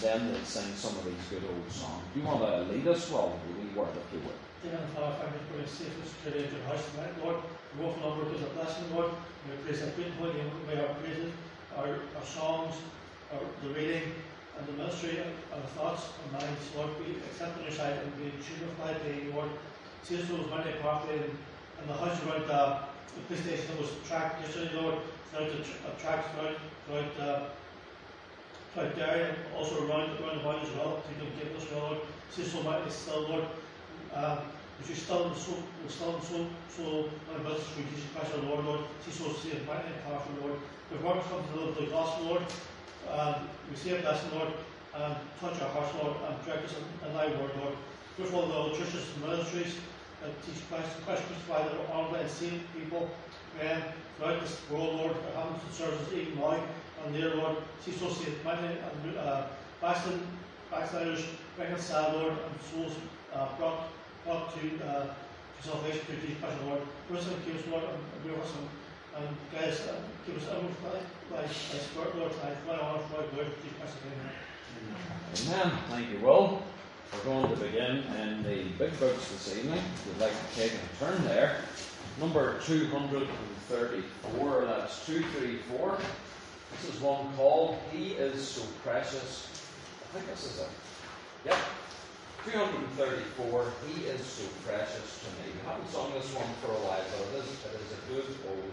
then they'll sing some of these good old songs. Do you want to lead us, Rob, with a wee word if you would? Dear Heavenly Father, thank you for your safe and security into your house tonight, Lord. We often number is a blessing, Lord. May we praise that great and holy name. May our praises, our songs, the reading, and the ministry, and the thoughts and minds, Lord, be accepted on your side and be unified by you, Lord. See us those Monday pathway and the house around the police station that was tracked yesterday, Lord. Throughout the tracks throughout Derry and also around about as well. To give us, Lord. See us so mighty still, Lord. But you're still so many blessings for Jesus Christ our Lord. See so safe, mighty and powerful, Lord. We've worked from the love of the gospel, Lord. Receive a blessing, Lord, and touch our hearts, Lord, and direct us in thy word, Lord. Pray for all the churches and ministries that teach Christ crucified that are honourable and saved people, and throughout this world, Lord, for having some services even now and there, Lord. See so safe, mighty and backsliders reconciled, Lord, and souls brought to salvation through Jesus Christ, Lord. Bless and keep us, Lord, and be with us, and guys, keep us ever by spirit, Lord, tonight. For thy honour, for thy glory, Jesus Christ, amen. Amen. Thank you, Will. We're going to begin in the big books this evening. If you'd like to take a turn there. Number 234, that's 234. This is one called He Is So Precious. I think this is it. Yep. 234, He Is So Precious to Me. I haven't sung this one for a while, but it is a good old.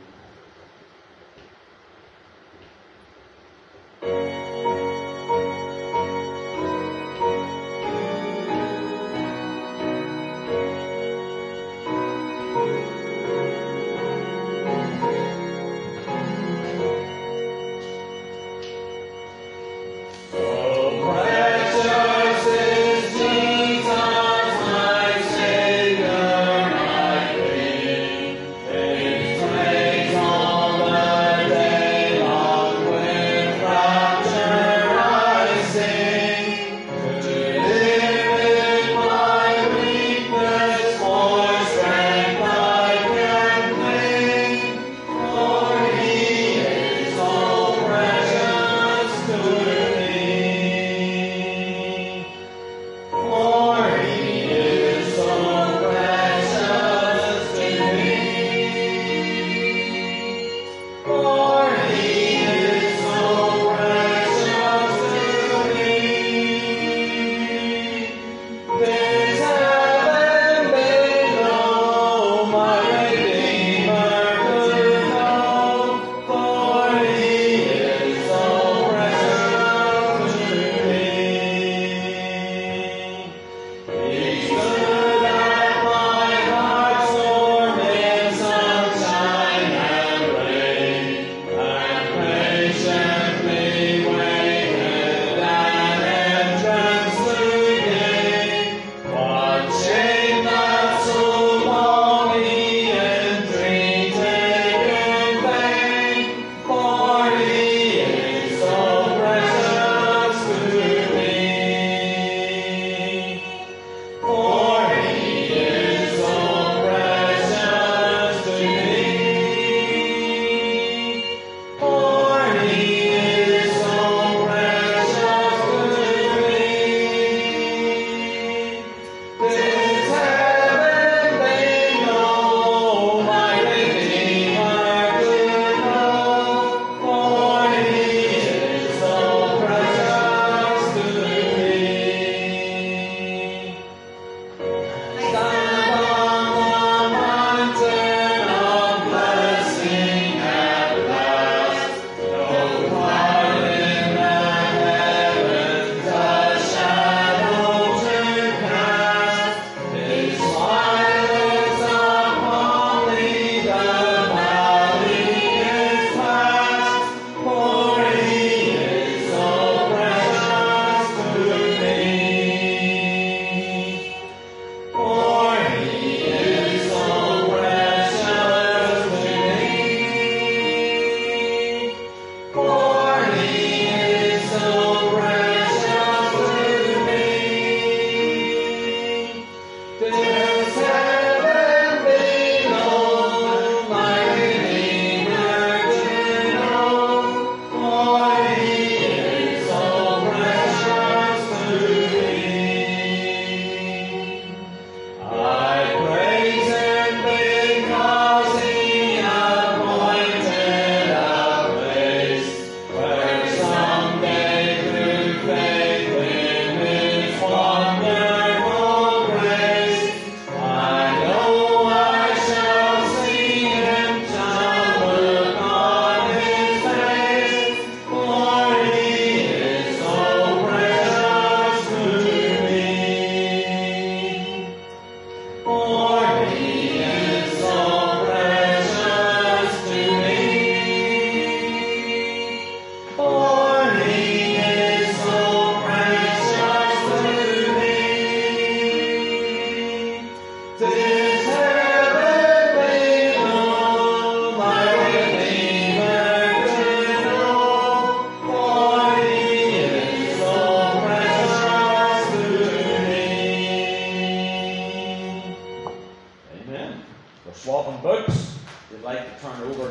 Praise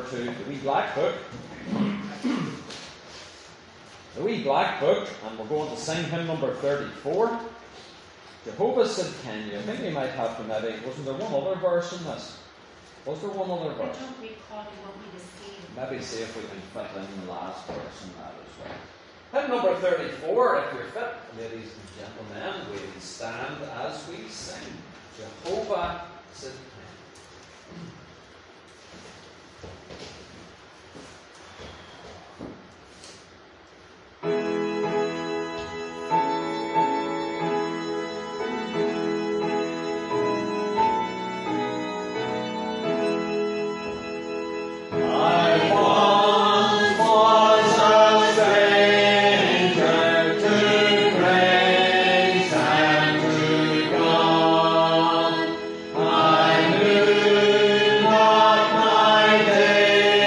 over to the wee black book. The wee black book, and we're going to sing hymn number 34. Jehovah Sidkenu. I think we might have to maybe, wasn't there one other verse in this? Was there one other verse? I don't recall, it won't be the same. Maybe see if we can fit in the last verse in that as well. Hymn number 34, if you're fit, ladies and gentlemen, we stand as we sing. Jehovah Sidkenu. I knew not my day.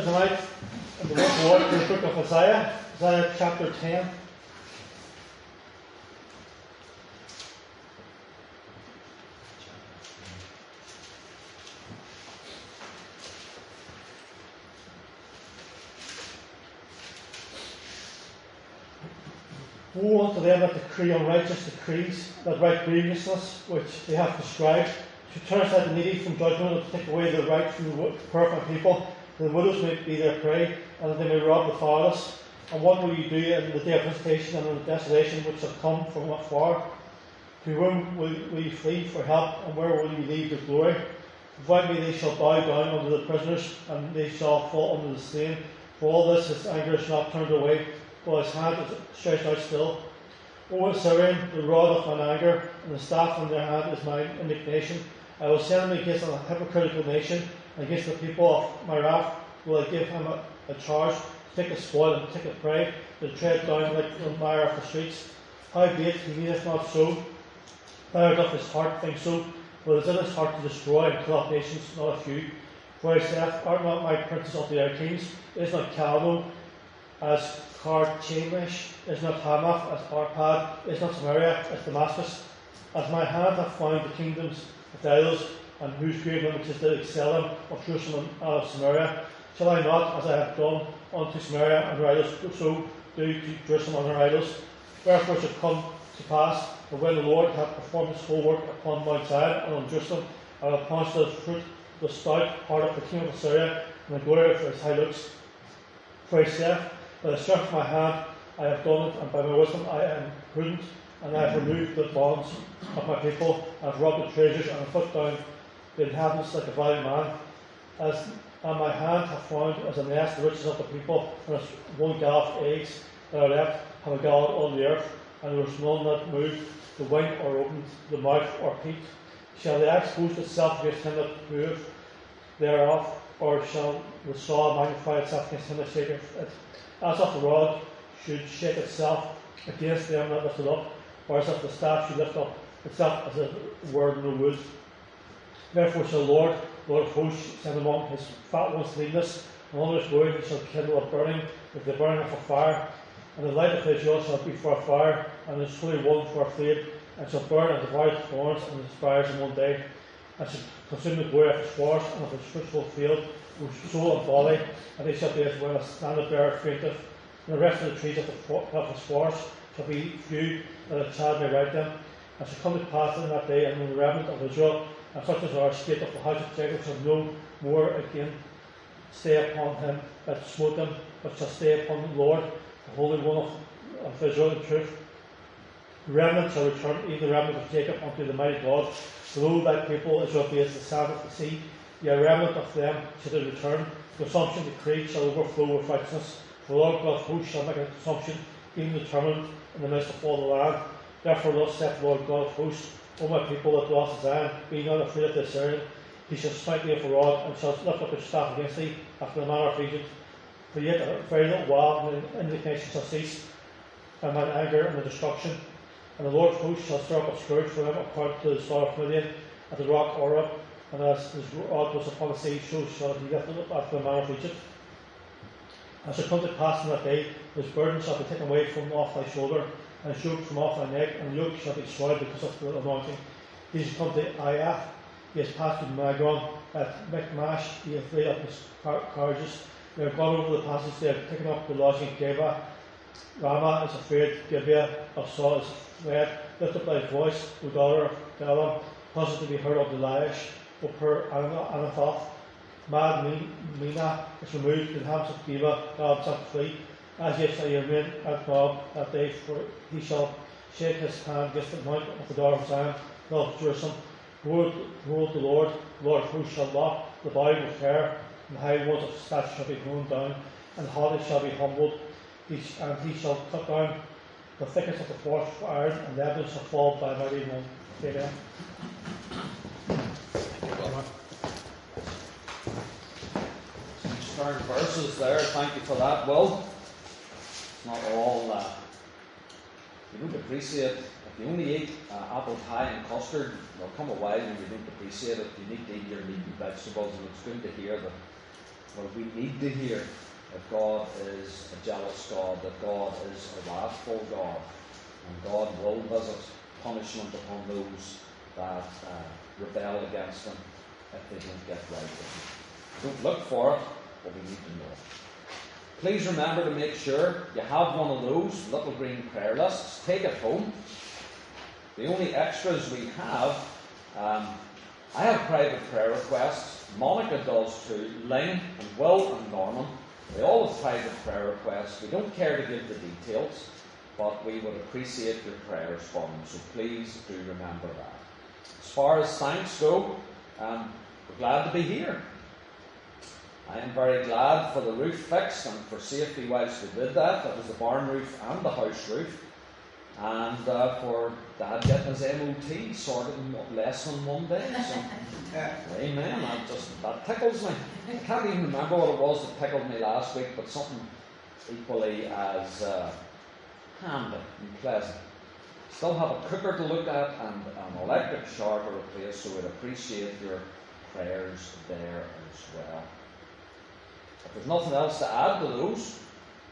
tonight in the word of the Lord in the book of Isaiah, Isaiah chapter 10. Woe unto them that decree unrighteous decrees, that write grievousness which they have prescribed, to turn aside the needy from judgment, and to take away the right from the poor from people, that the widows may be their prey, and that they may rob the fatherless. And what will you do in the day of visitation and in the desolation which shall come from afar? To whom will you flee for help, and where will you leave your glory? Without me they shall bow down under the prisoners, and they shall fall under the slain. For all this his anger is not turned away, while his hand is stretched out still. O Assyrian, the rod of mine anger, and the staff in their hand is mine indignation. I will send him against a hypocritical nation, and against the people of my wrath will I give him a charge, to take a spoil and take a prey, to tread down like the mire of the streets. Howbeit he meaneth not so, neither doth his heart think so, but it is in his heart to destroy and kill off nations, not a few. For he saith, Art not my princes of the kings? Is not Calno as Carchemish? Is not Hamath as Arpad? Is not Samaria as Damascus? As my hand hath found the kingdoms of the idols, and whose great riches did excel them, of Jerusalem and of Samaria, shall I not, as I have done unto Samaria and her idols, so do to Jerusalem and her idols? Wherefore it shall come to pass, that when the Lord hath performed his whole work upon Mount Zion and on Jerusalem, I will punish the fruit, the stout heart of the king of Assyria, and the glory of his high looks. For he saith, by the strength of my hand I have done it, and by my wisdom I am prudent, and I have removed the bonds of my people, I have robbed the treasures, and have put down the inhabitants like a valiant man. And my hand hath found as a nest the riches of the people, and as one gallon of eggs that are left have a gallon on the earth, and there was none that moved the wing or opened the mouth or peaked. Shall the axe boast itself against him that doeth thereof, or shall the saw magnify itself against him that shaketh it? As of the rod should shake itself against them that lift it up, or as if the staff should lift up itself as it were in the wood. Therefore shall the Lord of hosts, send among his fat ones leanness, and on his wound he shall kindle a burning with the burning of a fire. And the light of Israel shall be for a fire, and his holy one for a flame, and shall burn and devour his thorns and his briars in one day, and shall consume the glory of his forest and of his fruitful field, with soul and body, and they shall be as when a standard bearer fainteth. And the rest of the trees of his forest shall be few, that a child may write them. And shall come to pass in that day, and in the remnant of Israel, and such as are escaped of the house of Jacob, shall no more again stay upon him that smote them, but shall stay upon the Lord, the Holy One of Israel in truth. The remnant shall return, even the remnant of Jacob, unto the mighty God. Below thy people Israel be as the sand of the sea, yea, a remnant of them shall they return. The consumption decreed shall overflow with righteousness. For the Lord God of hosts shall make a consumption, even determined in the midst of all the land. Therefore thus saith the Lord God of hosts, O my people that dwell in Zion, be not afraid of the Assyrian. He shall smite thee with a rod, and shall lift up his staff against thee, after the manner of Egypt. For yet a very little while, and the indignation shall cease, and mine anger and the destruction. And the Lord of hosts shall stir up a scourge for him according to the slaughter of Midian, at the rock Oreb, and as his rod was upon the sea, so shall he lift it up after the manner of Egypt. And shall come to pass in that day, his burden shall be taken away from off thy shoulder, and his yoke from off thy neck, and the yoke shall be destroyed because of the anointing. He shall come to Aiath, he has passed through Magron, at Michmash, he hath laid up his carriages. They have gone over the passage, they have taken up the lodging in Geba. Ramah is afraid, Gibeah of Saul is fled. Lift up thy voice, O daughter of Balaam, cause it to be heard of the Laish, O poor Anathoth. Mad Mina is removed, the inhabitants of Geba, God shall flee. As yet shall he remain at Nob that day, for he shall shake his hand against the mount of the daughter of Zion, of Jerusalem. Behold, the Lord of hosts shall lock the bow with hair, and the high walls of stature shall be thrown down, and the haughty shall be humbled. And he shall cut down the thickets of the forest for iron, and the evidence shall fall by a mighty one. Amen. Start verses there, thank you for that. Well, it's not all you don't appreciate. If you only eat apple pie and custard, there'll come a while when you don't appreciate it. You need to eat your meat and vegetables, and it's good to hear that Well, we need to hear that God is a jealous God, that God is a wrathful God, and God will visit punishment upon those that rebel against Him if they don't get right with Him. Don't look for it, but we need to know it. Please remember to make sure you have one of those little green prayer lists. Take it home. The only extras we have, I have private prayer requests. Monica does too. Ling and Will and Norman. They all have private prayer requests. We don't care to give the details, but we would appreciate your prayers for them. So please do remember that. As far as thanks go, we're glad to be here. I am very glad for the roof fixed and for safety whilst we did that. That was the barn roof and the house roof. And for Dad getting his MOT sorted in less than one day. So, amen. That tickles me. I can't even remember what it was that tickled me last week, but something equally as handy and pleasant. Still have a cooker to look at and an electric shower to replace, so we'd appreciate your prayers there as well. If there's nothing else to add to those,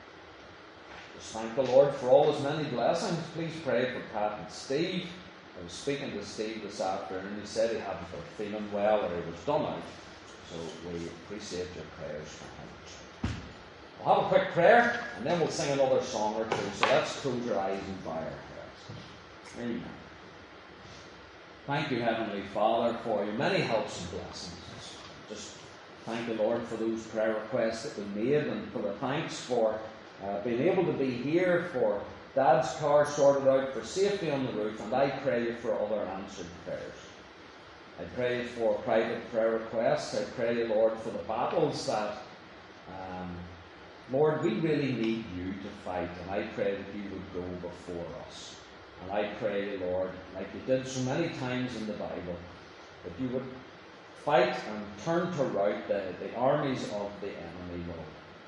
just thank the Lord for all His many blessings. Please pray for Pat and Steve. I was speaking to Steve this afternoon. He said he hadn't been feeling well or he was done out. So we appreciate your prayers for him. We'll have a quick prayer and then we'll sing another song or two. So let's close your eyes and bow our heads. Amen. Thank you, Heavenly Father, for your many helps and blessings. Just thank the Lord for those prayer requests that we made and for the thanks for being able to be here, for Dad's car sorted out, for safety on the roof, and I pray you for other answered prayers. I pray you for private prayer requests. I pray you, Lord, for the battles that, Lord, we really need you to fight, and I pray that you would go before us. And I pray you, Lord, like you did so many times in the Bible, that you would fight and turn to rout the armies of the enemy, Lord.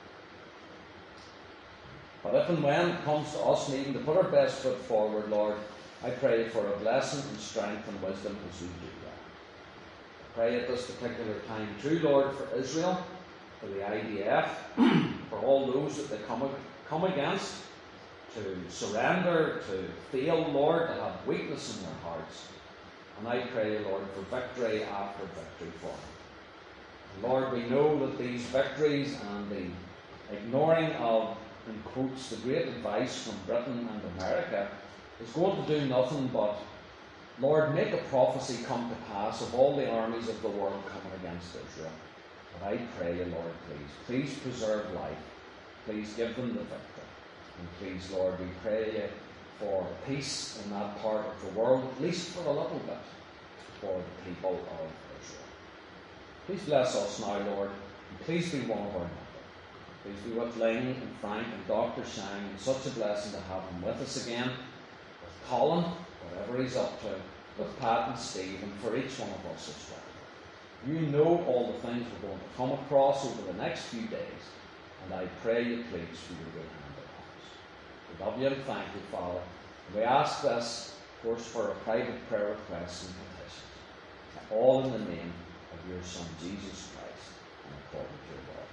But if and when it comes to us needing to put our best foot forward, Lord, I pray for a blessing and strength and wisdom as we do that. I pray at this particular time too, Lord, for Israel, for the IDF, for all those that they come against, to surrender, to fail, Lord, to have weakness in their hearts. And I pray, Lord, for victory after victory for them. Lord, we know that these victories and the ignoring of, in quotes, the great advice from Britain and America is going to do nothing but, Lord, make a prophecy come to pass of all the armies of the world coming against Israel. But I pray you, Lord, please preserve life. Please give them the victory. And please, Lord, we pray you for peace in that part of the world, at least for a little bit, for the people of Israel. Please bless us now, Lord, and please be one of our number. Please be with Ling and Frank and Dr. Shang, and such a blessing to have him with us again, with Colin, whatever he's up to, with Pat and Steve, and for each one of us as well. You know all the things we're going to come across over the next few days, and I pray you please for your good hand upon us. We love you and thank you, Father. And we ask this, of course, for a private prayer requests and petitions, all in the name of your Son, Jesus Christ, and according to your word.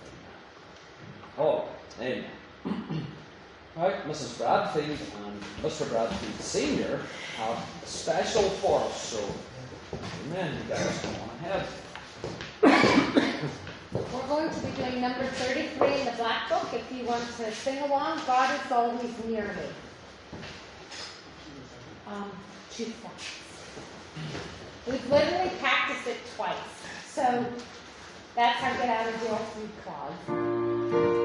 Oh, amen. Right, Mrs. Bradfield and Mr. Bradfield Sr. have a special for us, so amen, you guys come on ahead. We're going to be doing number 33 in the Black Book. If you want to sing along, God is always near me. 2 seconds. We've literally practiced it twice, so that's how get out of your food closet.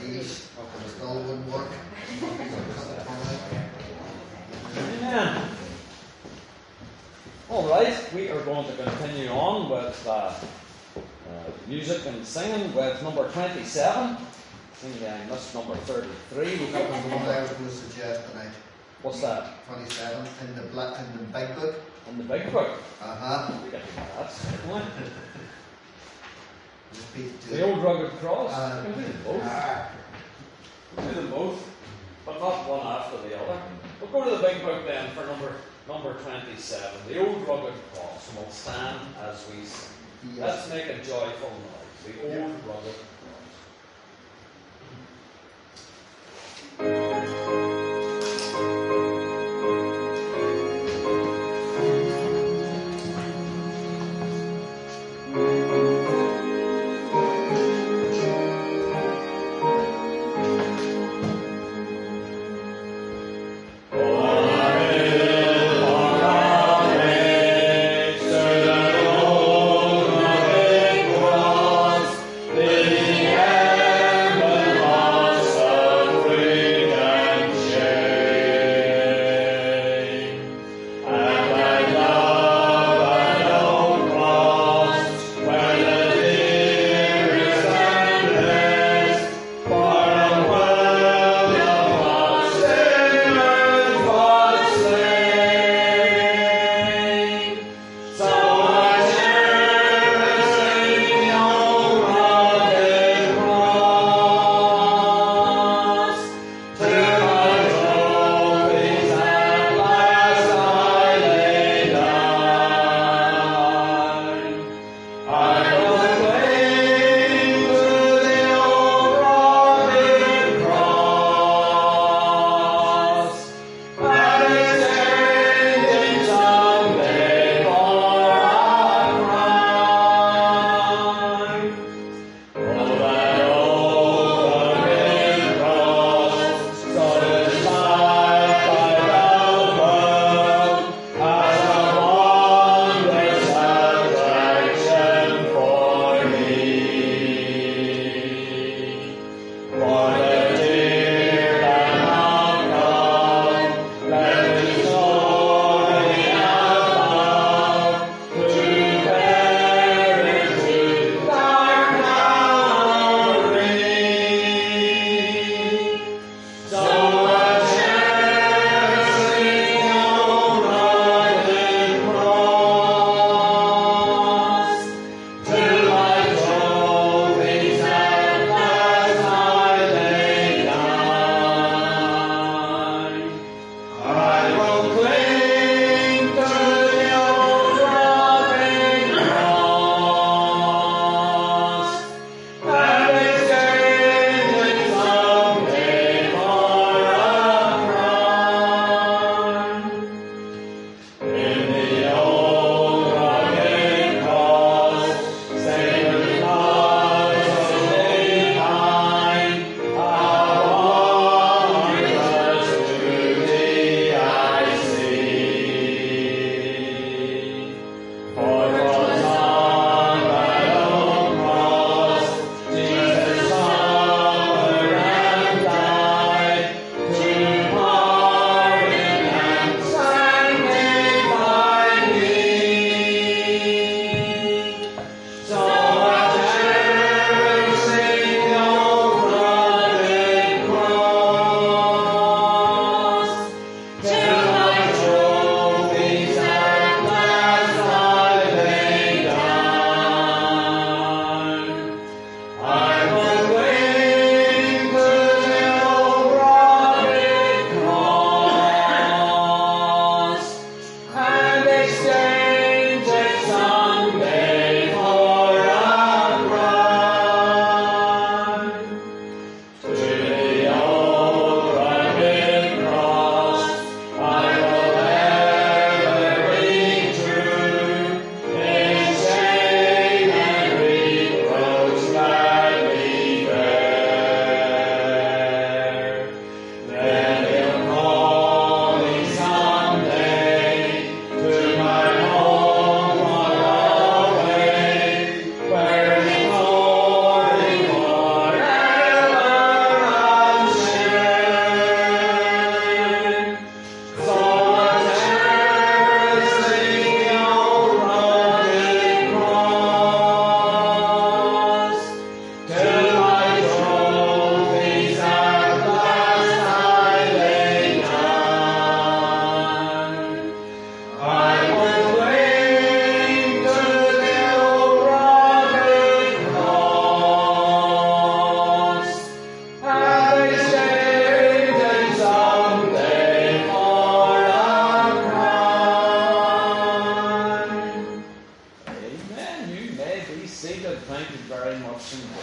heels, but it still wouldn't work. Amen. All right, we are going to continue on with music and singing with number 27. I think I missed number 33. That was the one I was going to suggest tonight. What's that? 27 in the big book. In the big book. Uh-huh. We can do that, certainly. Repeat The old rugged cross. Uh, We can do them both. We can do them both, but not one after the other. We'll go to the big book then for number 27, the old rugged cross, and we'll stand as we sing. Let's make a joyful noise. The old rugged cross. Amen.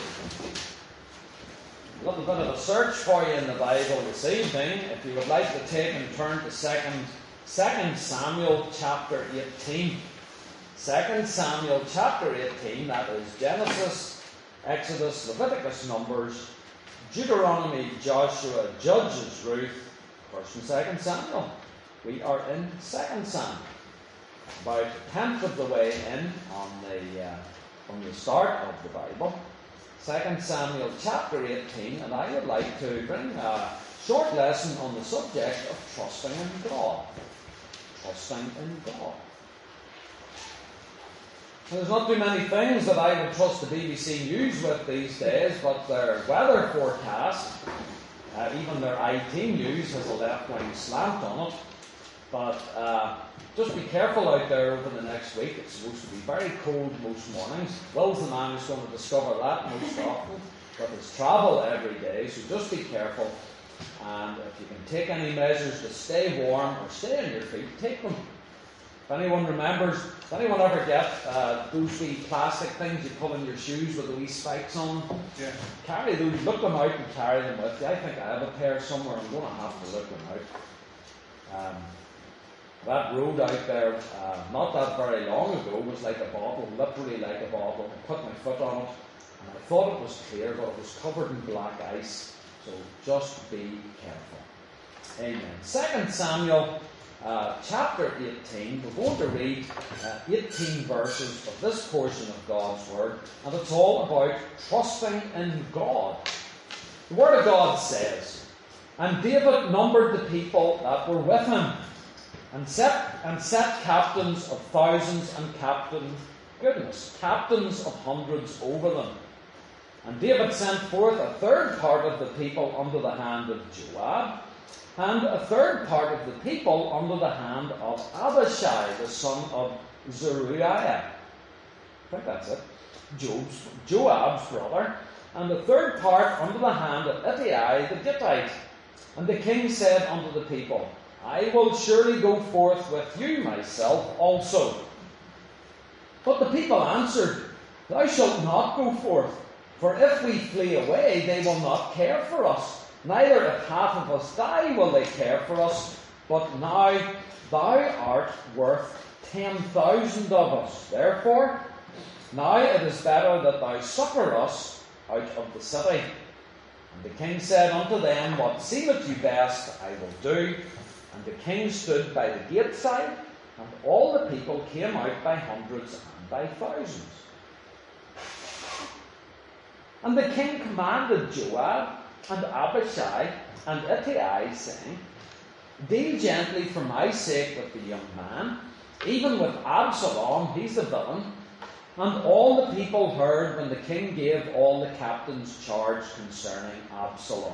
A little bit of a search for you in the Bible this evening. If you would like to take and turn to 2 Samuel chapter 18. 2 Samuel chapter 18, that is Genesis, Exodus, Leviticus, Numbers, Deuteronomy, Joshua, Judges, Ruth, 1st and 2nd Samuel. We are in 2nd Samuel. About a tenth of the way in from the start of the Bible. 2 Samuel chapter 18, and I would like to bring a short lesson on the subject of trusting in God. Trusting in God. There's not too many things that I would trust the BBC News with these days, but their weather forecast, even their IT news, has a left-wing slant on it. But just be careful out there over the next week. It's supposed to be very cold most mornings. Will's the man who's going to discover that most often. But there's travel every day, so just be careful. And if you can take any measures to stay warm or stay on your feet, take them. If anyone remembers, does anyone ever get those wee plastic things you put in your shoes with the wee spikes on them? Yeah. Carry those, look them out and carry them with you. I think I have a pair somewhere. I'm going to have to look them out. That road out there, not that very long ago, was like a bottle, literally like a bottle. I put my foot on it, and I thought it was clear, but it was covered in black ice. So just be careful. Amen. 2 Samuel chapter 18, we're going to read 18 verses of this portion of God's Word, and it's all about trusting in God. The Word of God says, "And David numbered the people that were with him, and set captains of thousands and captains of hundreds over them. And David sent forth a third part of the people under the hand of Joab, and a third part of the people under the hand of Abishai, the son of Zeruiah." I think that's it. Joab's brother. "And the third part under the hand of Ittai the Gittite. And the king said unto the people, I will surely go forth with you myself also. But the people answered, Thou shalt not go forth, for if we flee away, they will not care for us. Neither if half of us die will they care for us. But now thou art worth 10,000 of us. Therefore, now it is better that thou succour us out of the city. And the king said unto them, What seemeth you best, I will do. And the king stood by the gate side, and all the people came out by hundreds and by thousands. And the king commanded Joab and Abishai and Ittai, saying, Deal gently for my sake with the young man, even with Absalom, he's a villain. And all the people heard when the king gave all the captains charge concerning Absalom.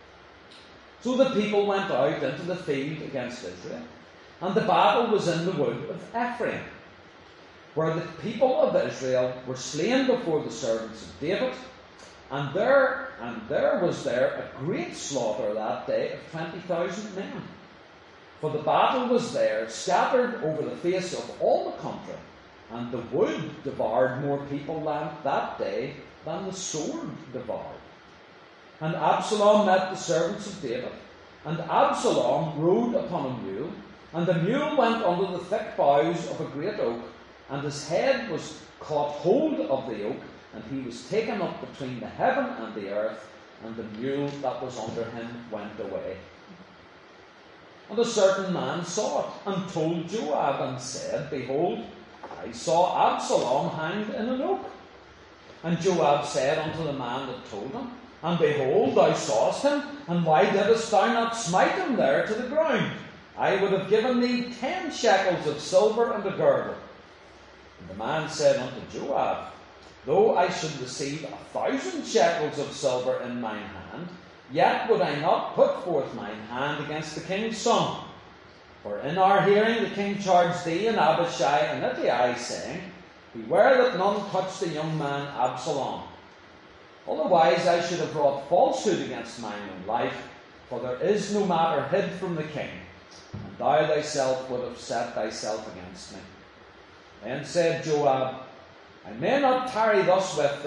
So the people went out into the field against Israel, and the battle was in the wood of Ephraim, where the people of Israel were slain before the servants of David, and there was a great slaughter that day of 20,000 men. For the battle was there, scattered over the face of all the country, and the wood devoured more people that day than the sword devoured. And Absalom met the servants of David, and Absalom rode upon a mule, and the mule went under the thick boughs of a great oak, and his head was caught hold of the oak, and he was taken up between the heaven and the earth, and the mule that was under him went away. And a certain man saw it, and told Joab, and said, Behold, I saw Absalom hanged in an oak. And Joab said unto the man that told him, And behold, thou sawest him, and why didst thou not smite him there to the ground? I would have given thee 10 shekels of silver and a girdle. And the man said unto Joab, Though I should receive 1,000 shekels of silver in mine hand, yet would I not put forth mine hand against the king's son. For in our hearing the king charged thee and Abishai and Ittai, saying, Beware that none touch the young man Absalom. Otherwise I should have brought falsehood against mine own life, for there is no matter hid from the king, and thou thyself would have set thyself against me. Then said Joab, I may not tarry thus with thee,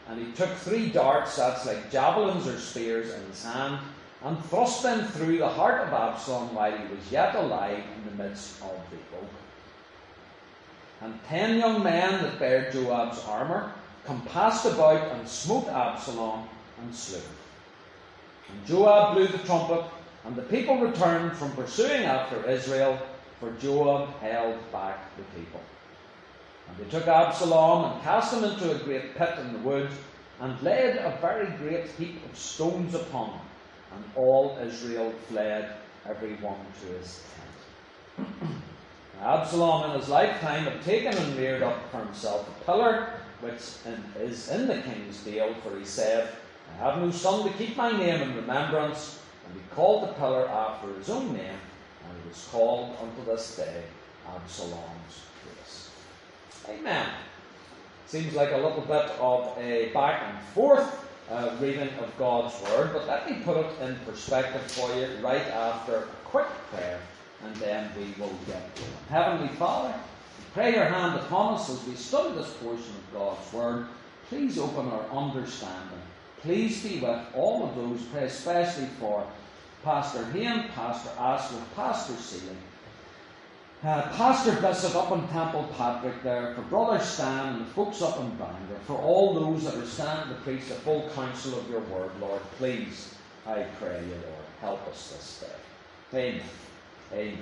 And he took 3 darts, that's like javelins or spears, in his hand, and thrust them through the heart of Absalom while he was yet alive in the midst of the oak. And 10 young men that bare Joab's armour compassed about and smote Absalom and slew him. And Joab blew the trumpet, and the people returned from pursuing after Israel, for Joab held back the people. And they took Absalom and cast him into a great pit in the wood, and laid a very great heap of stones upon him. And all Israel fled, every one to his tent. Absalom in his lifetime had taken and reared up for himself a pillar, which is in the king's dale, for he said, I have no son to keep my name in remembrance. And he called the pillar after his own name, and it was called unto this day Absalom's place. Amen. Seems like a little bit of a back and forth reading of God's Word, but let me put it in perspective for you right after a quick prayer, and then we will get going. Heavenly Father, pray your hand upon us as we study this portion of God's Word. Please open our understanding. Please be with all of those, pray especially for Pastor Hayne, Pastor Asler, Pastor Seeley, Pastor Bishop up in Temple Patrick there, for Brother Stan and the folks up in Bangor, for all those that are standing to preach the full counsel of your word, Lord, please, I pray you, Lord, help us this day. Amen. Amen.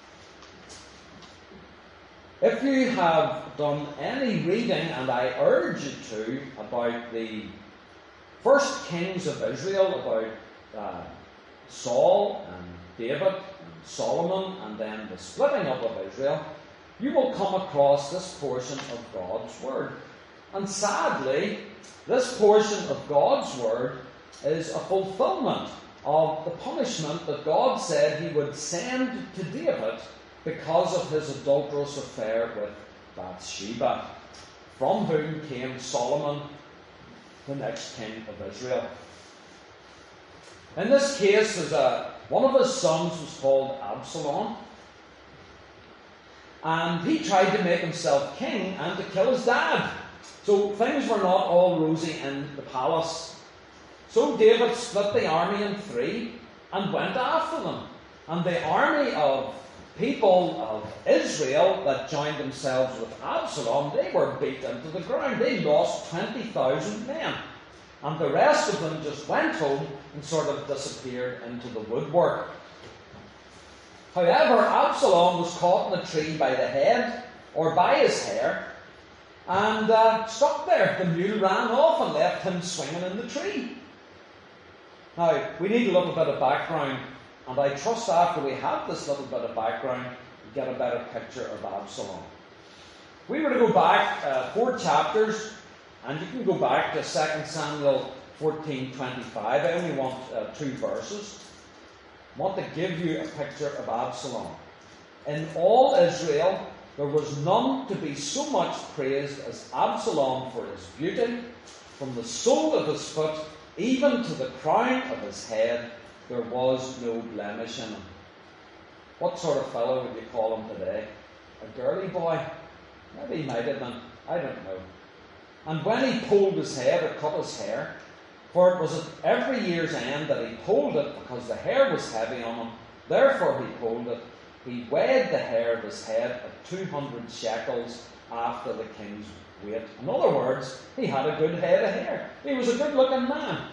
If you have done any reading, and I urge you to, about the first kings of Israel, about Saul and David and Solomon, and then the splitting up of Israel, you will come across this portion of God's Word. And sadly, this portion of God's Word is a fulfillment of the punishment that God said he would send to David because of his adulterous affair with Bathsheba, from whom came Solomon, the next king of Israel. In this case, one of his sons was called Absalom, and he tried to make himself king and to kill his dad. So things were not all rosy in the palace. So David split the army in 3 and went after them. And the army of people of Israel that joined themselves with Absalom, they were beat into the ground. They lost 20,000 men. And the rest of them just went home and sort of disappeared into the woodwork. However, Absalom was caught in a tree by the head, or by his hair, and stuck there. The mule ran off and left him swinging in the tree. Now, we need a little bit of background, and I trust after we have this little bit of background, we get a better picture of Absalom. We were to go back 4 chapters, and you can go back to 2 Samuel 14:25. I only want 2 verses. I want to give you a picture of Absalom. In all Israel, there was none to be so much praised as Absalom for his beauty. From the sole of his foot even to the crown of his head, there was no blemish in him. What sort of fellow would you call him today? A girly boy? Maybe he might have been. I don't know. And when he pulled his head or cut his hair, for it was at every year's end that he pulled it, because the hair was heavy on him, therefore he pulled it, he weighed the hair of his head at 200 shekels after the king's weight. In other words, he had a good head of hair. He was a good-looking man.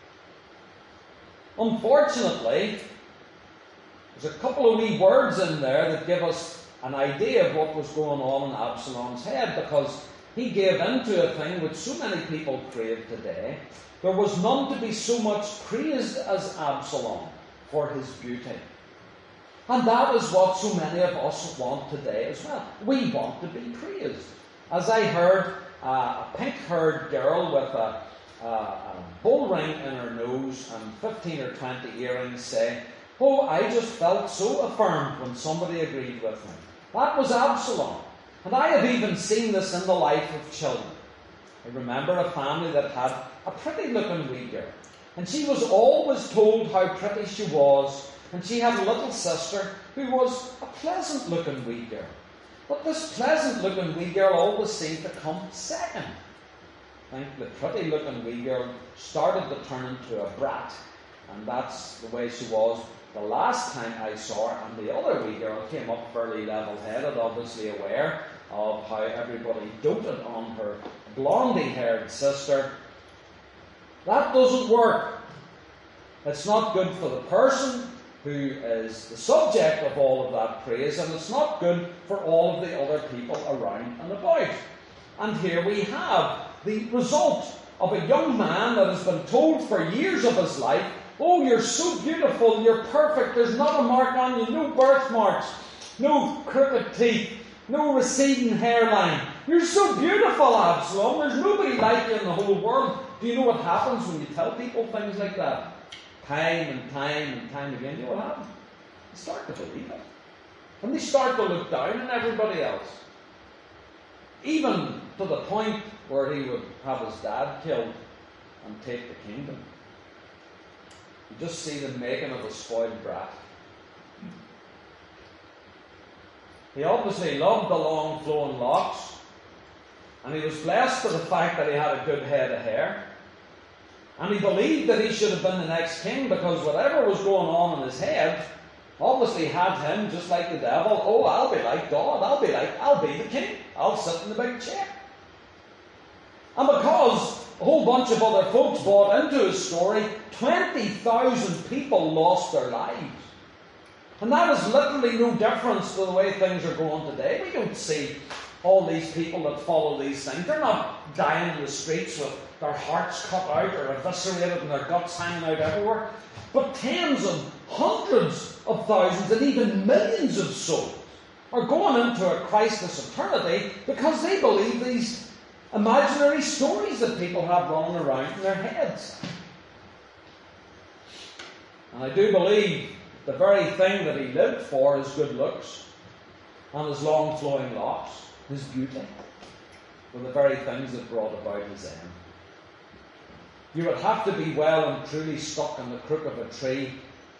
Unfortunately, there's a couple of wee words in there that give us an idea of what was going on in Absalom's head, because he gave in to a thing which so many people crave today. There was none to be so much praised as Absalom for his beauty. And that is what so many of us want today as well. We want to be praised. As I heard a pink-haired girl with a bull ring in her nose and 15 or 20 earrings say, "Oh, I just felt so affirmed when somebody agreed with me." That was Absalom. And I have even seen this in the life of children. I remember a family that had a pretty-looking wee girl. And she was always told how pretty she was. And she had a little sister who was a pleasant-looking wee girl. But this pleasant-looking wee girl always seemed to come second. I think the pretty looking wee girl started to turn into a brat, and that's the way she was the last time I saw her. And the other wee girl came up fairly level-headed, obviously aware of how everybody doted on her blondie-haired sister. That doesn't work. It's not good for the person who is the subject of all of that praise, and it's not good for all of the other people around and about. And here we have the result of a young man that has been told for years of his life, oh, you're so beautiful, you're perfect, there's not a mark on you, no birthmarks, no crooked teeth, no receding hairline. You're so beautiful, Absalom, there's nobody like you in the whole world. Do you know what happens when you tell people things like that? Time and time and time again, you know what happens? They start to believe it. And they start to look down on everybody else. Even to the point where he would have his dad killed and take the kingdom. You just see the making of a spoiled brat. He obviously loved the long flowing locks, and he was blessed with the fact that he had a good head of hair. And he believed that he should have been the next king, because whatever was going on in his head obviously had him just like the devil. Oh, I'll be like God, I'll be the king, I'll sit in the big chair. And because a whole bunch of other folks bought into his story, 20,000 people lost their lives. And that is literally no difference to the way things are going today. We don't see all these people that follow these things. They're not dying in the streets with their hearts cut out or eviscerated and their guts hanging out everywhere. But tens and hundreds of thousands and even millions of souls are going into a Christless eternity because they believe these imaginary stories that people have running around in their heads. And I do believe the very thing that he lived for, his good looks and his long flowing locks, his beauty, were the very things that brought about his end. You would have to be well and truly stuck in the crook of a tree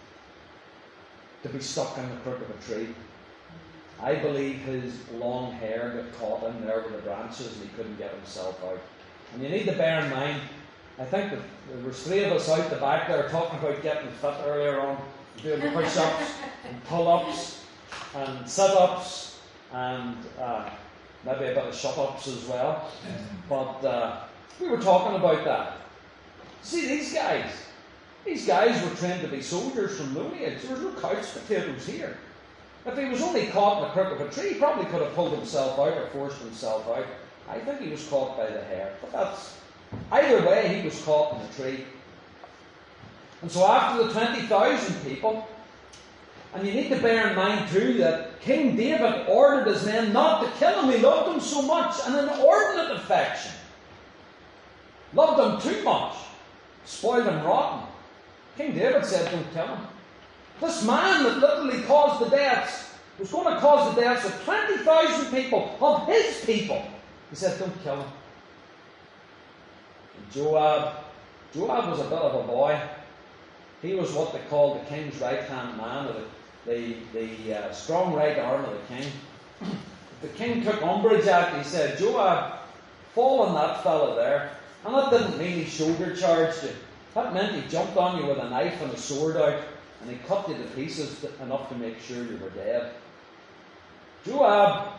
to be stuck in the crook of a tree. I believe his long hair got caught in there with the branches and he couldn't get himself out. And you need to bear in mind, I think that there was three of us out the back there talking about getting fit earlier on, doing push-ups and pull-ups and sit-ups and maybe a bit of shut-ups as well. But we were talking about that. See, these guys were trained to be soldiers from the early age. There was no couch potatoes here. If he was only caught in the crook of a tree, he probably could have pulled himself out or forced himself out. I think he was caught by the hair. But that's, either way, he was caught in the tree. And so after the 20,000 people, and you need to bear in mind too that King David ordered his men not to kill him. He loved them so much, an inordinate affection. Loved them too much. Spoiled him rotten. King David said, don't kill him. This man that literally caused the deaths was going to cause the deaths of 20,000 people, of his people. He said, don't kill him. And Joab was a bit of a boy. He was what they called the king's right-hand man, or the strong right arm of the king. The king took umbrage at it. He said, Joab, fall on that fella there. And that didn't mean he shoulder charged you. That meant he jumped on you with a knife and a sword out, and he cut you to pieces enough to make sure you were dead. Joab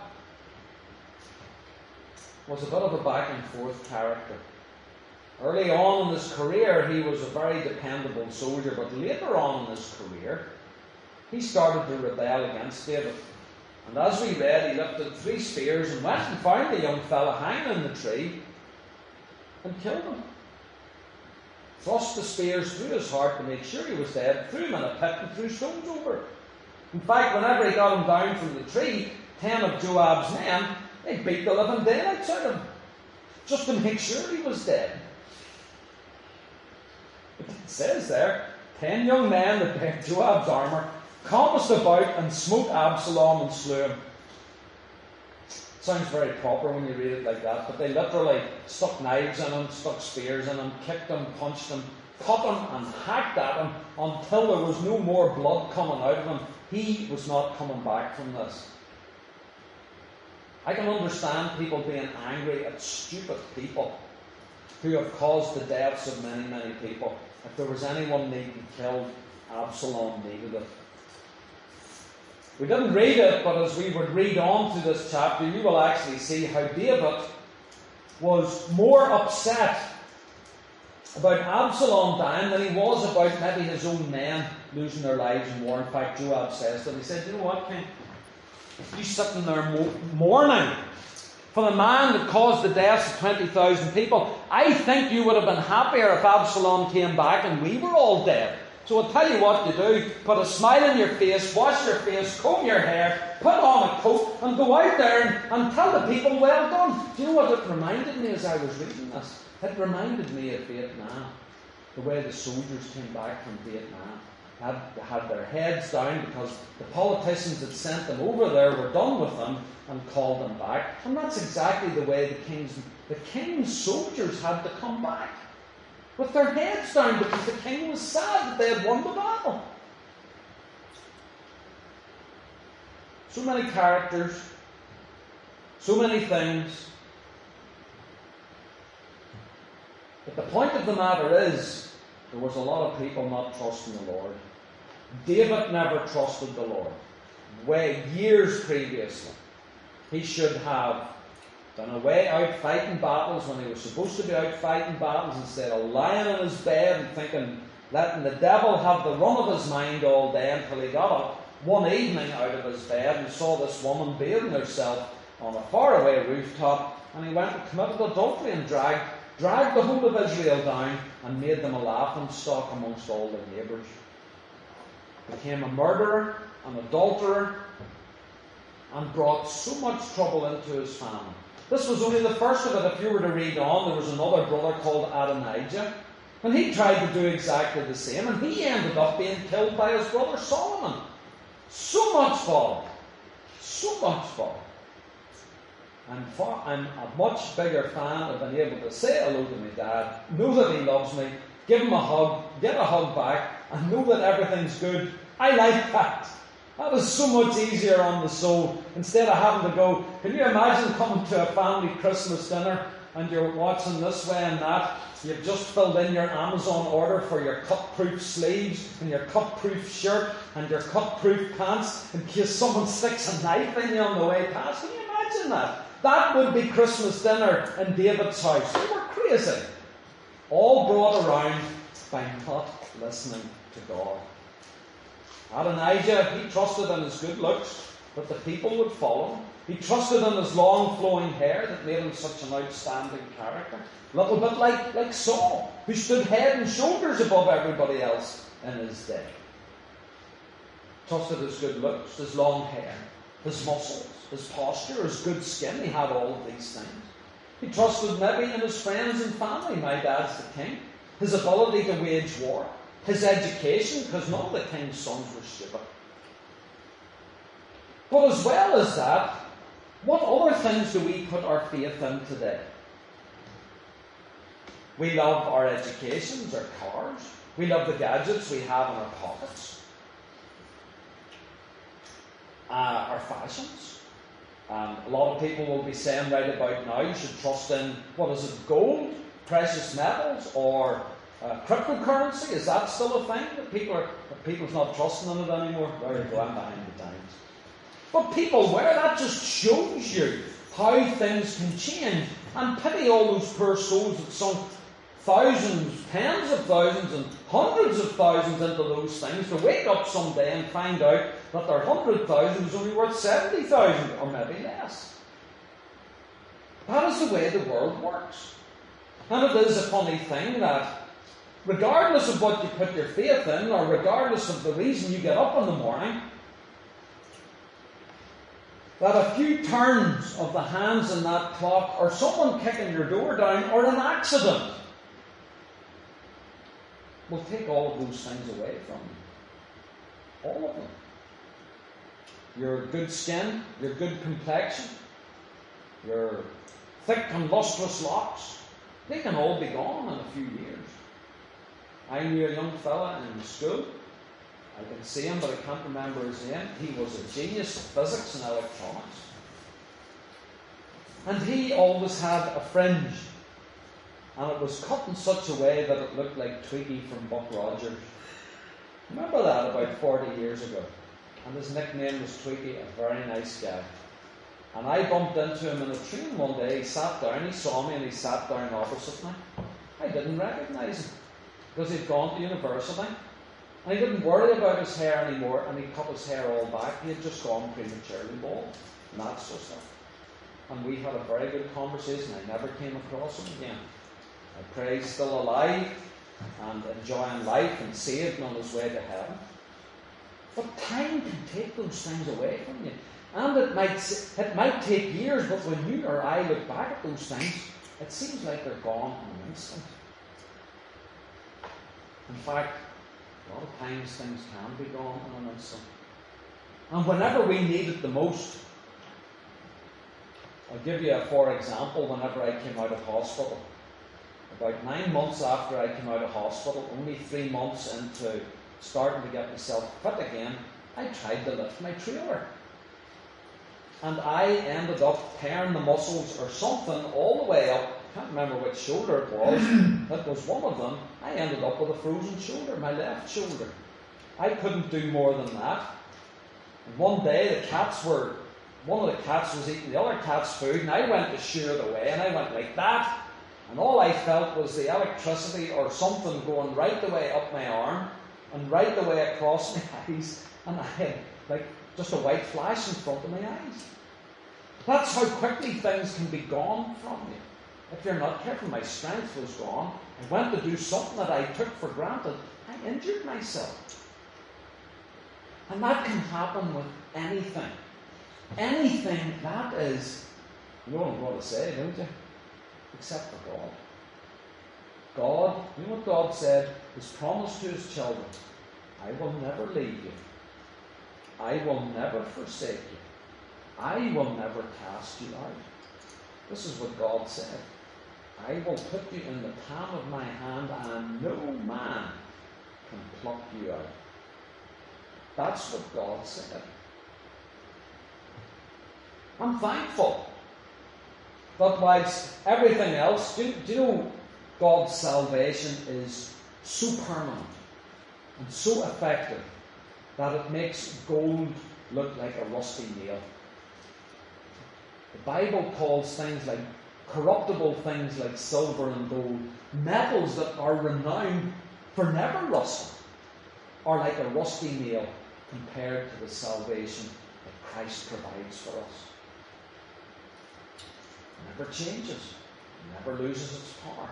was a bit of a back and forth character. Early on in his career, he was a very dependable soldier, but later on in his career, he started to rebel against David. And as we read, he lifted 3 spears and went and found the young fella hanging in the tree and killed him. Thrust the spears through his heart to make sure he was dead, threw him in a pit and threw stones over it. In fact, whenever he got him down from the tree, 10 of Joab's men, they beat the living daylights out of him, just to make sure he was dead. It says there, 10 young men that bear Joab's armour compassed about and smote Absalom and slew him. Sounds very proper when you read it like that, but they literally stuck knives in him, stuck spears in him, kicked him, punched him, cut him and hacked at him until there was no more blood coming out of him. He was not coming back from this. I can understand people being angry at stupid people who have caused the deaths of many, many people. If there was anyone needing killed, Absalom needed it. We didn't read it, but as we would read on through this chapter, you will actually see how David was more upset about Absalom dying than he was about maybe his own men losing their lives in war. In fact, Joab says that. He said, you know what, King? You sitting there mourning for the man that caused the deaths of 20,000 people. I think you would have been happier if Absalom came back and we were all dead. So I'll tell you what you do. Put a smile on your face, wash your face, comb your hair, put on a coat, and go out there and tell the people, well done. Do you know what it reminded me as I was reading this? It reminded me of Vietnam. The way the soldiers came back from Vietnam. Had their heads down because the politicians that sent them over there were done with them and called them back. And that's exactly the way the king's soldiers had to come back. With their heads down because the king was sad that they had won the battle. So many characters, so many things. But the point of the matter is, there was a lot of people not trusting the Lord. David never trusted the Lord. Years previously, he should have done away out fighting battles when he was supposed to be out fighting battles, instead of lying in his bed and thinking, letting the devil have the run of his mind all day, until he got up one evening out of his bed and saw this woman bathing herself on a faraway rooftop, and he went and committed adultery and dragged the whole of Israel down and made them a laughing stock amongst all the neighbours. Became a murderer, an adulterer, and brought so much trouble into his family. This was only the first of it. If you were to read on, there was another brother called Adonijah, and he tried to do exactly the same, and he ended up being killed by his brother Solomon. So much folly. So much folly. I'm a much bigger fan of being able to say hello to my dad, know that he loves me, give him a hug, get a hug back, and know that everything's good. I like that. That is so much easier on the soul, instead of having to go. Can you imagine coming to a family Christmas dinner and you're watching this way and that? You've just filled in your Amazon order for your cut-proof sleeves and your cut-proof shirt and your cut-proof pants in case someone sticks a knife in you on the way past. Can you imagine that? That would be Christmas dinner in David's house. They were crazy. All brought around by not listening to God. Adonijah, he trusted in his good looks that the people would follow him. He trusted in his long flowing hair that made him such an outstanding character. A little bit like Saul, who stood head and shoulders above everybody else in his day. Trusted his good looks, his long hair, his muscles, his posture, his good skin. He had all of these things. He trusted maybe in his friends and family. My dad's the king. His ability to wage war. His education, because none of the king's sons were stupid. But as well as that, what other things do we put our faith in today? We love our educations, our cars. We love the gadgets we have in our pockets. Our fashions. A lot of people will be saying right about now you should trust in, gold, precious metals, or cryptocurrency. Is that still a thing? People's not trusting in it anymore. There you go, I'm behind the times. But people wear that just shows you how things can change. And pity all those poor souls that sunk thousands, tens of thousands, and hundreds of thousands into those things to wake up someday and find out that their 100,000 is only worth 70,000 or maybe less. That is the way the world works. And it is a funny thing that regardless of what you put your faith in, or regardless of the reason you get up in the morning, that a few turns of the hands in that clock, or someone kicking your door down, or an accident, will take all of those things away from you. All of them. Your good skin, your good complexion, your thick and lustrous locks, they can all be gone in a few years. I knew a young fella in school. I can see him, but I can't remember his name. He was a genius of physics and electronics. And he always had a fringe. and it was cut in such a way that it looked like Tweety from Buck Rogers. Remember that about 40 years ago? And his nickname was Tweety, a very nice guy. And I bumped into him in a train one day. He sat down, he saw me, and he sat down opposite me. I didn't recognise him, because he'd gone to university. And he didn't worry about his hair anymore, and he cut his hair all back. He had just gone prematurely bald, and that sort of stuff. And we had a very good conversation. I never came across him again. I pray he's still alive and enjoying life and saved and on his way to heaven. But time can take those things away from you. And it might take years, but when you or I look back at those things, it seems like they're gone in an instant. In fact, a lot of times things can be gone in an instant. And whenever we need it the most, I'll give you for example, whenever I came out of hospital. About 9 months after I came out of hospital, only 3 months into starting to get myself fit again, I tried to lift my trailer. And I ended up tearing the muscles or something all the way up. I can't remember which shoulder it was. That was one of them. I ended up with a frozen shoulder, my left shoulder. I couldn't do more than that. And one day one of the cats was eating the other cat's food, and I went to shear it away, and I went like that. And all I felt was the electricity or something going right the way up my arm and right the way across my eyes, and I had like just a white flash in front of my eyes. That's how quickly things can be gone from you. If you're not careful, my strength was gone. I went to do something that I took for granted. I injured myself. And that can happen with anything. Anything that is, you know what I'm going to say, don't you? Except for God. God, you know what God said? His promise to his children: I will never leave you. I will never forsake you. I will never cast you out. This is what God said. I will put you in the palm of my hand, and no man can pluck you out. That's what God said. I'm thankful that whilst everything else, do you know God's salvation is so permanent and so effective that it makes gold look like a rusty nail. The Bible calls things like corruptible things like silver and gold, metals that are renowned for never rusting, are like a rusty nail compared to the salvation that Christ provides for us. It never changes, it never loses its power.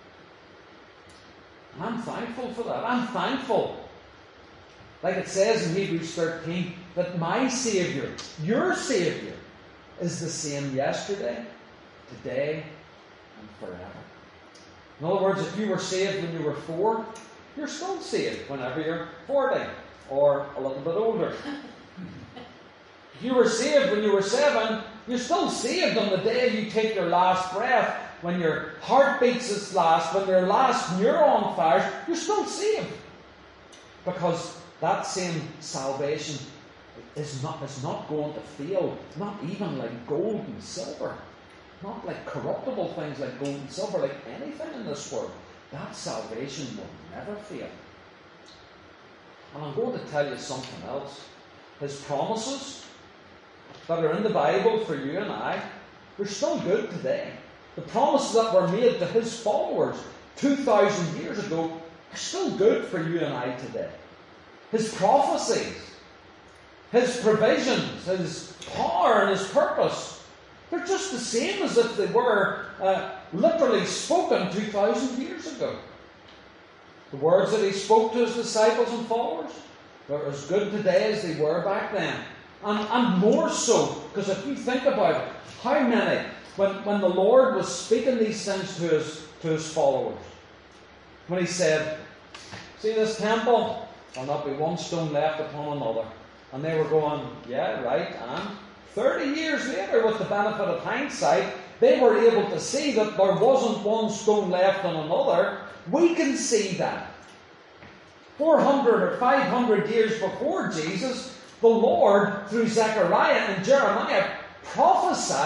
And I'm thankful for that. I'm thankful, like it says in Hebrews 13, that my Saviour, your Saviour, is the same yesterday, today, and forever. In other words, if you were saved when you were 4, you're still saved whenever you're 40 or a little bit older. If you were saved when you were 7, you're still saved on the day you take your last breath, when your heart beats its last, when your last neuron fires, you're still saved. Because that same salvation is not going to fail, not even like gold and silver, not like corruptible things like gold and silver, like anything in this world. That salvation will never fail. And I'm going to tell you something else. His promises that are in the Bible for you and I, they're still good today. The promises that were made to his followers 2,000 years ago are still good for you and I today. His prophecies, his provisions, his power and his purpose, they're just the same as if they were literally spoken 2,000 years ago. The words that he spoke to his disciples and followers, they're as good today as they were back then. And more so, because if you think about it, how many, when the Lord was speaking these things to his followers, when he said, see this temple, there'll not be one stone left upon another. And they were going, yeah, right, and 30 years later, with the benefit of hindsight, they were able to see that there wasn't one stone left on another. We can see that. 400 or 500 years before Jesus, the Lord, through Zechariah and Jeremiah, prophesied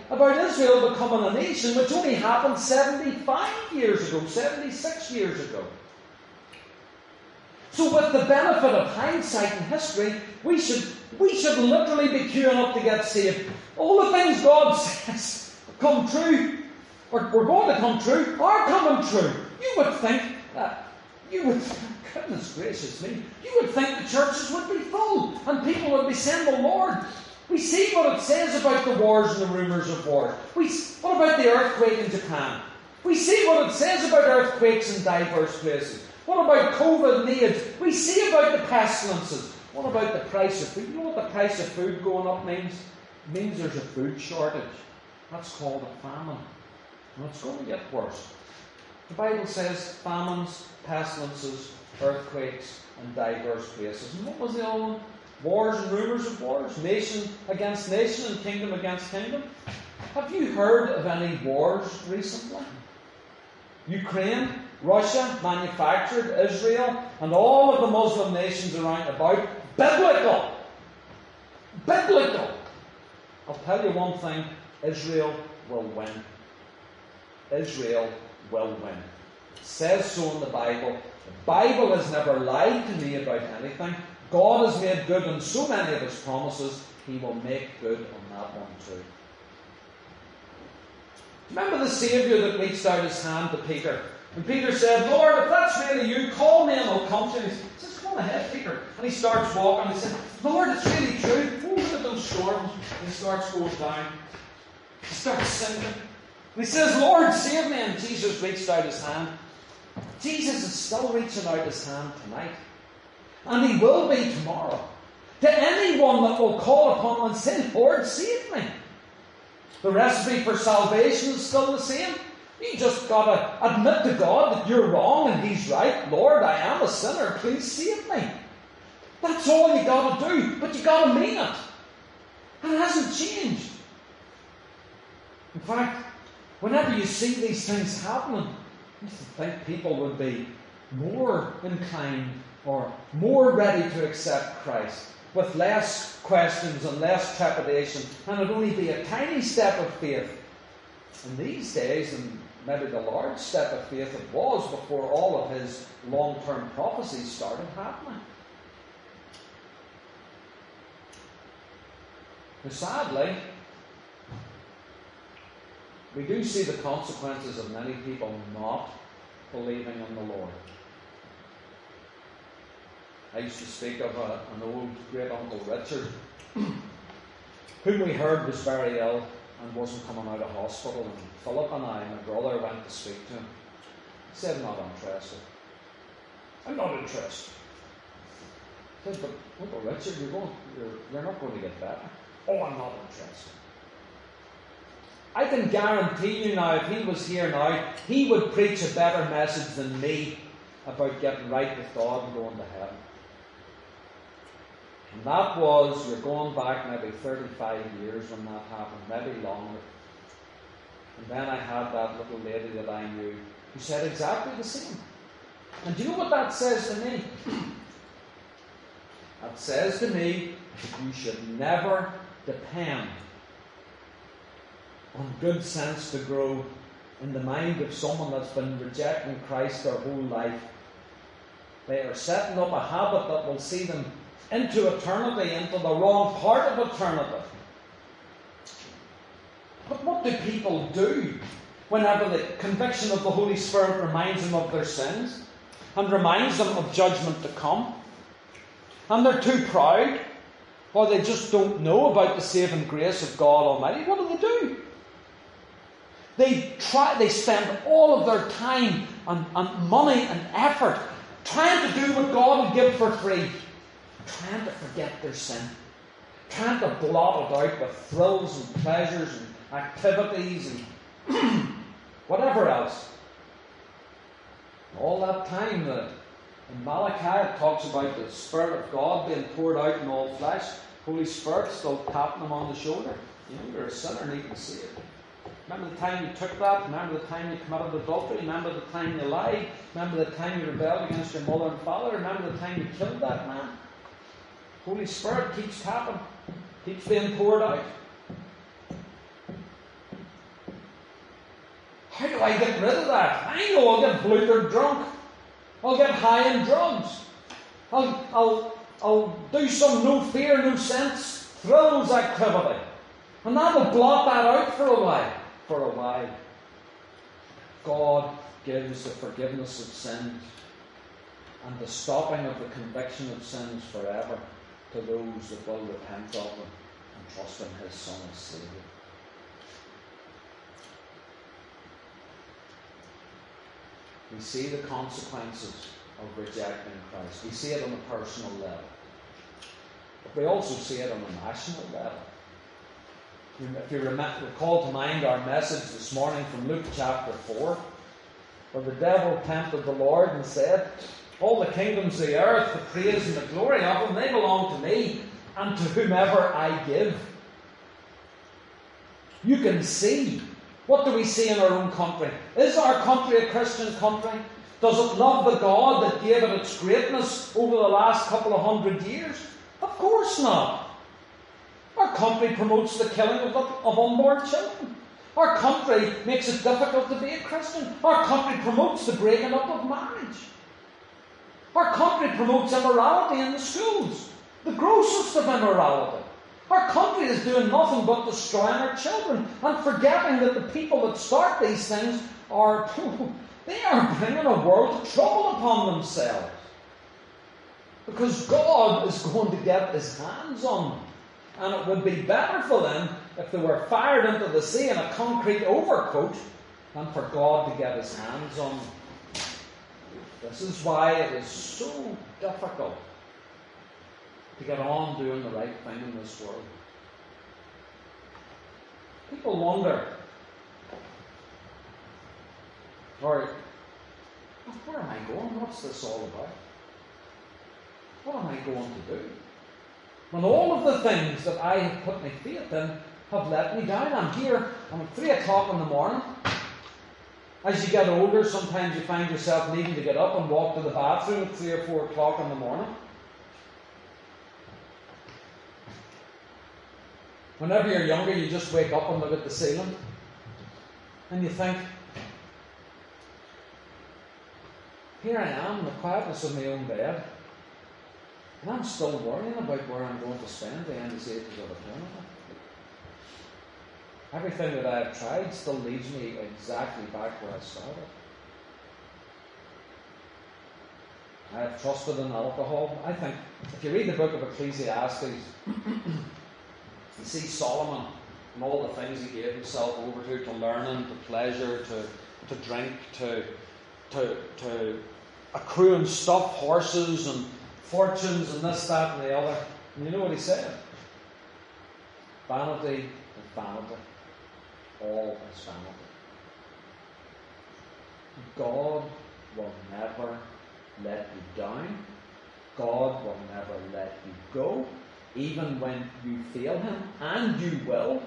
about Israel becoming a nation, which only happened 75 years ago, 76 years ago. So with the benefit of hindsight and history, we should literally be queuing up to get saved. All the things God says come true, or we're going to come true, are coming true. You would think, goodness gracious me, you would think the churches would be full and people would be saying, "Well, Lord, we see what it says about the wars and the rumours of wars. What about the earthquake in Japan? We see what it says about earthquakes in diverse places. What about COVID and AIDS? We see about the pestilences. What about the price of food? You know what the price of food going up means? It means there's a food shortage. That's called a famine. And it's going to get worse. The Bible says famines, pestilences, earthquakes, and diverse places. And what was the other one? Wars and rumours of wars. Nation against nation and kingdom against kingdom. Have you heard of any wars recently? Ukraine, Russia, manufactured, Israel, and all of the Muslim nations around about. Biblical. Biblical. I'll tell you one thing. Israel will win. Israel will win. It says so in the Bible. The Bible has never lied to me about anything. God has made good on so many of His promises. He will make good on that one too. Remember the Saviour that reached out His hand to Peter? And Peter said, "Lord, if that's really you, call me and I'll come to you." He says, "Come on ahead, Peter." And he starts walking. He said, "Lord, it's really true. Oh, look at those storms." And he starts going down. He starts sinking. And he says, "Lord, save me." And Jesus reached out His hand. Jesus is still reaching out His hand tonight. And He will be tomorrow. To anyone that will call upon Him and say, "Lord, save me." The recipe for salvation is still the same. You just got to admit to God that you're wrong and He's right. "Lord, I am a sinner. Please save me." That's all you got to do. But you got to mean it. And it hasn't changed. In fact, whenever you see these things happening, you think people would be more inclined or more ready to accept Christ, with less questions and less trepidation, and it'd only be a tiny step of faith. In these days, and maybe the large step of faith it was before all of His long-term prophecies started happening. But sadly, we do see the consequences of many people not believing in the Lord. I used to speak of an old great-uncle Richard, whom we heard was very ill and wasn't coming out of hospital. And Philip and I, my brother, went to speak to him. He said, "I'm not interested." "I'm not interested." I said, "But Uncle Richard, you're not going to get better." "Oh, I'm not interested." I can guarantee you now, if he was here now, he would preach a better message than me about getting right with God and going to heaven. And that was, you're going back maybe 35 years when that happened, maybe longer. And then I had that little lady that I knew who said exactly the same. And do you know what that says to me? That says to me that you should never depend on good sense to grow in the mind of someone that's been rejecting Christ their whole life. They are setting up a habit that will see them into eternity, into the wrong part of eternity. But what do people do whenever the conviction of the Holy Spirit reminds them of their sins and reminds them of judgment to come? And they're too proud, or they just don't know about the saving grace of God Almighty. What do? They spend all of their time and money and effort trying to do what God will give for free, trying to forget their sin, trying to blot it out with thrills and pleasures and activities and whatever else. All that time that in Malachi it talks about the Spirit of God being poured out in all flesh, Holy Spirit still tapping them on the shoulder. You know, you're a sinner needing saved. Remember the time you took that? Remember the time you committed adultery? Remember the time you lied? Remember the time you rebelled against your mother and father? Remember the time you killed that man? Holy Spirit keeps tapping, keeps being poured out. do I get rid of that? I know I'll get blutered drunk. I'll get high in drugs. I'll do some no fear, no sense thrills activity. And that will blot that out for a while. For a while. God gives the forgiveness of sins and the stopping of the conviction of sins forever to those that will repent of them and trust in His Son as Saviour. We see the consequences of rejecting Christ. We see it on a personal level. But we also see it on a national level. If you recall to mind our message this morning from Luke chapter 4, where the devil tempted the Lord and said, all the kingdoms of the earth, the praise and the glory of them, they belong to me, and to whomever I give. You can see. What do we see in our own country? Is our country a Christian country? Does it love the God that gave it its greatness over the last couple of 100 years? Of course not. Our country promotes the killing of unborn children. Our country makes it difficult to be a Christian. Our country promotes the breaking up of marriage. Our country promotes immorality in the schools, the grossest of immorality. Our country is doing nothing but destroying our children and forgetting that the people that start these things are bringing a world of trouble upon themselves. Because God is going to get His hands on them. And it would be better for them if they were fired into the sea in a concrete overcoat than for God to get His hands on them. This is why it is so difficult to get on doing the right thing in this world. People wonder, or where am I going? What's this all about? What am I going to do? When all of the things that I have put my faith in have let me down. I'm here, I'm at 3 o'clock in the morning. As you get older, sometimes you find yourself needing to get up and walk to the bathroom at 3 or 4 o'clock in the morning. Whenever you're younger, you just wake up and look at the ceiling. And you think, here I am in the quietness of my own bed. And I'm still worrying about where I'm going to spend the endless ages of eternity. Everything that I have tried still leads me exactly back where I started. I have trusted in alcohol. I think, if you read the book of Ecclesiastes, you see Solomon and all the things he gave himself over to learning, to pleasure, to drink, to accruing stuff, horses and fortunes and this, that and the other. And you know what he said? Vanity is vanity. All is vanity. God will never let you down. God will never let you go. Even when you fail Him, and you will,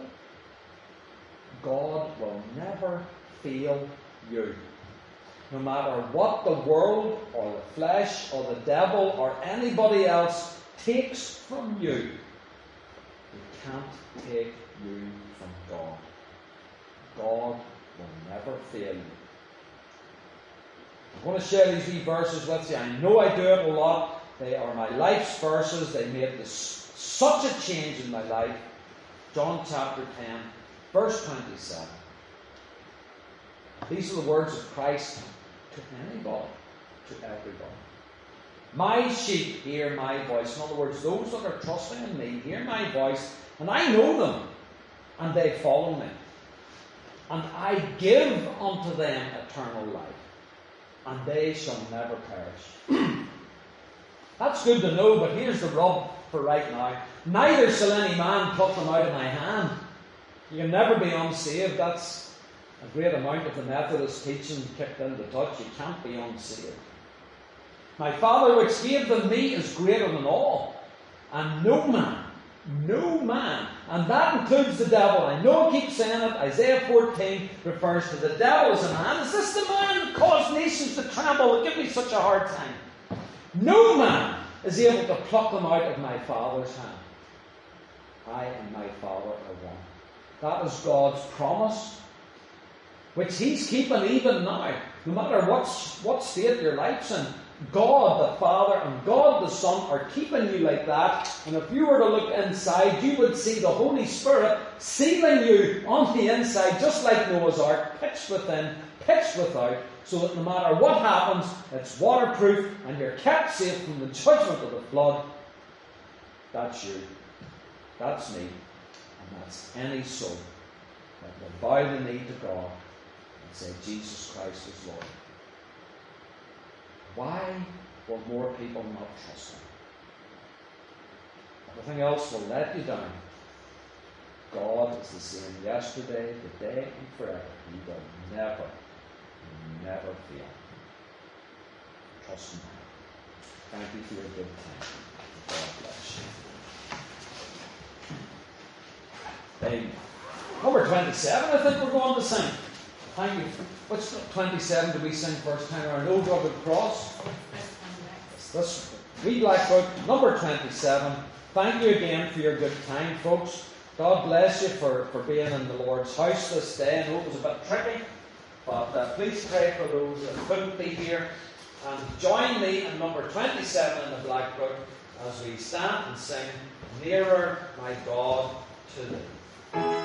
God will never fail you. No matter what the world or the flesh or the devil or anybody else takes from you, they can't take you from God. God will never fail you. I'm going to share these wee verses with you. I know I do it a lot. They are my life's verses. They made such a change in my life. John chapter 10, verse 27. These are the words of Christ to anybody, to everybody. My sheep hear my voice. In other words, those that are trusting in me hear my voice, and I know them, and they follow me. And I give unto them eternal life, and they shall never perish. That's good to know, but here's the rub for right now. Neither shall any man pluck them out of my hand. You can never be unsaved. That's a great amount of the Methodist teaching kicked into touch. You can't be unsaved. My Father which gave them me is greater than all, and no man, and that includes the devil. I know I keep saying it. Isaiah 14 refers to the devil as a man. Is this the man that caused nations to tremble and give me such a hard time? No man is able to pluck them out of my Father's hand. I and my Father are one. That is God's promise. which He's keeping even now. No matter what state your life's in, God the Father and God the Son are keeping you like that. And if you were to look inside, you would see the Holy Spirit sealing you on the inside, just like Noah's Ark, pitched within, pitched without, so that no matter what happens, it's waterproof and you're kept safe from the judgment of the flood. That's you. That's me. And that's any soul that will bow the knee to God and say, Jesus Christ is Lord. Why will more people not trust Him? Everything else will let you down. God is the same yesterday, today, and forever. He will never, never fail. Trust Him. Thank you for your good time. God bless you. Number 27, I think we're going to sing. Thank you. What's 27 do we sing first time around? Old Rugged Cross. This wee black book, number 27. Thank you again for your good time, folks. God bless you for being in the Lord's house this day. I know it was a bit tricky, but please pray for those that couldn't be here. And join me in number 27 in the black book as we stand and sing, Nearer, My God, to Thee.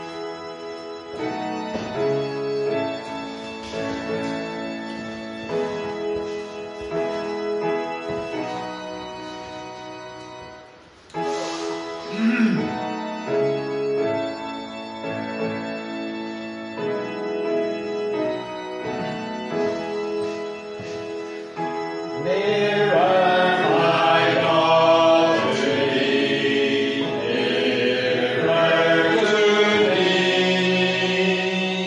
Nearer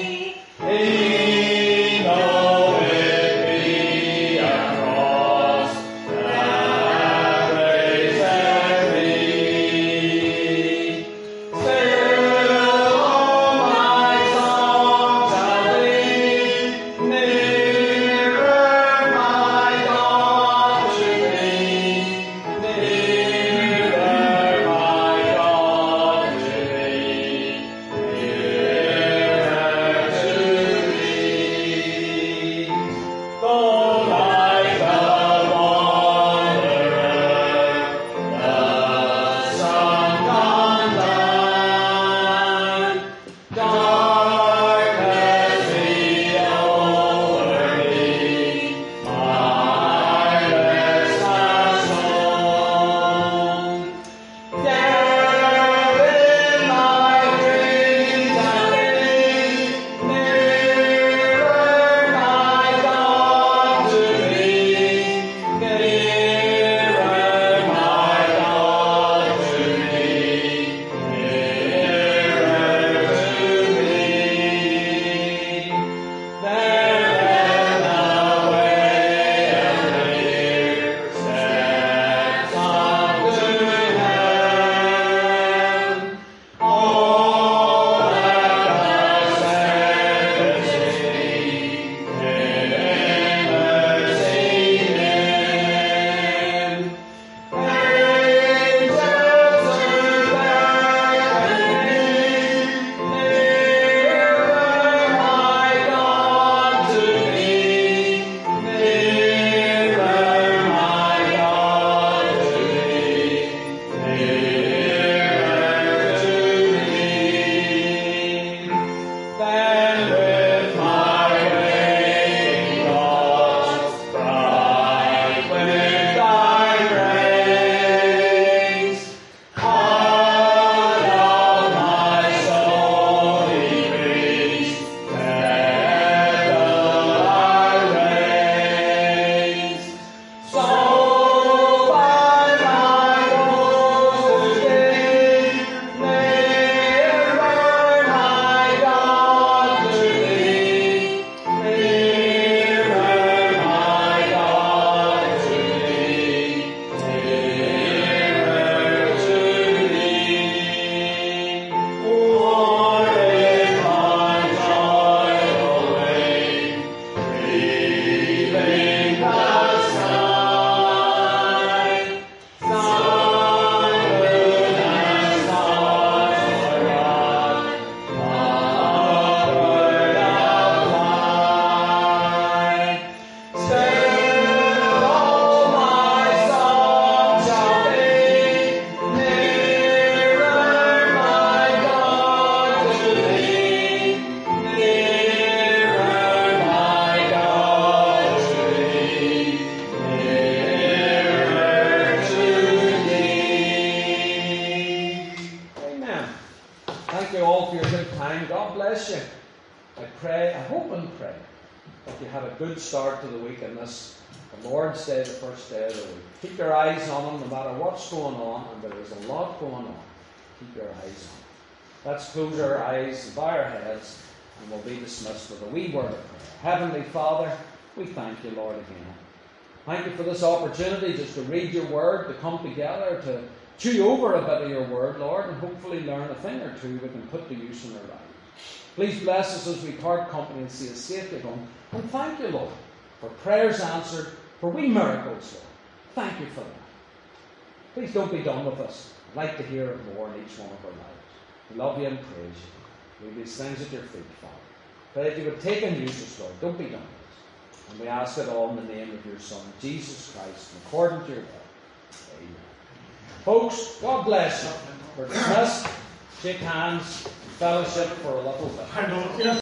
pray, I hope and pray that you had a good start to the week in this, the Lord's Day, the first day of the week. Keep your eyes on Him no matter what's going on, and there is a lot going on. Keep your eyes on Him. Let's close our eyes and bow our heads, and we'll be dismissed with a wee word of prayer. Heavenly Father, we thank you, Lord, again. Thank you for this opportunity just to read your word, to come together, to chew over a bit of your word, Lord, and hopefully learn a thing or two we can put to use in our lives. Please bless us as we part company and see us safely home. And thank you, Lord, for prayers answered, for wee miracles, Lord. Thank you for that. Please don't be done with us. I'd like to hear it more in each one of our lives. We love you and praise you. Leave these things at your feet, Father. Pray that you would take and use us, Lord. Don't be done with us. And we ask it all in the name of your Son, Jesus Christ, according to your will. Amen. Folks, God bless you. We're dismissed. Shake hands. Fellowship for a little bit.